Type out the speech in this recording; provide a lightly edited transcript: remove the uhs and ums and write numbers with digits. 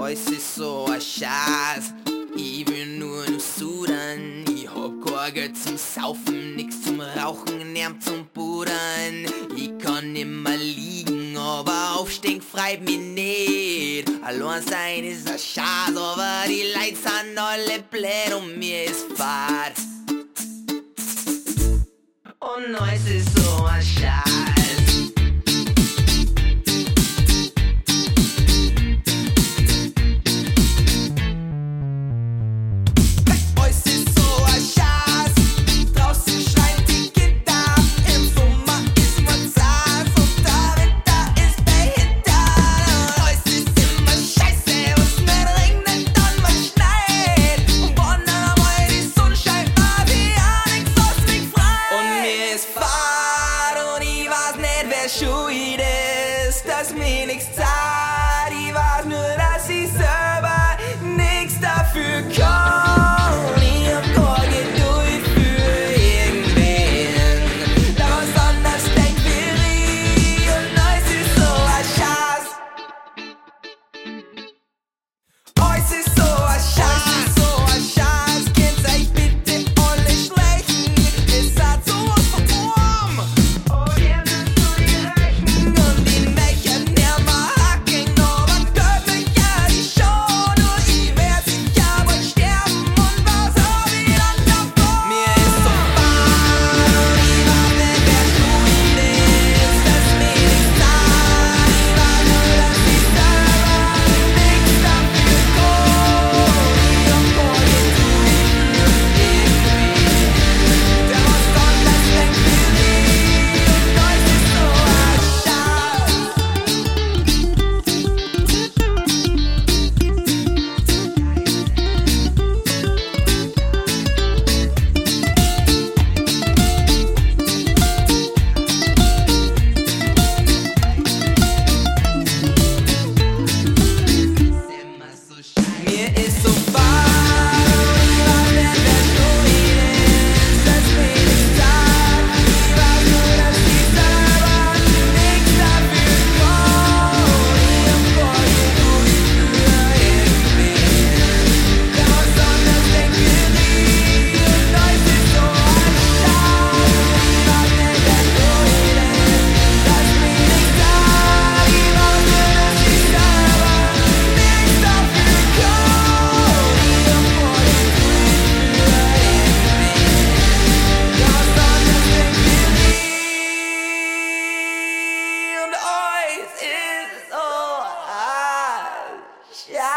Alles ist so ein Scheiß, ich will nur noch sudern. Ich hab kein Geld zum Saufen, nix zum Rauchen, nichts zum Pudern. Ich kann nimmer liegen, aber aufstehen freut mich nicht. Allein sein ist ein Scheiß, aber die Leute sind alle blöd und mir ist fad. Und alles ist so ein Scheiß. Schuld ist, dass mir nichts zahlt. Ich weiß nur, dass ich selber nichts dafür kann. Ich hab keine Geduld für irgendwen, der was anders denkt wie ich. Und alles ist so ein Schatz. Alles ist so ein Schatz, so ein Schatz. Könnt euch bitte alle schlechten. Ihr seid sowas von warm. Yeah.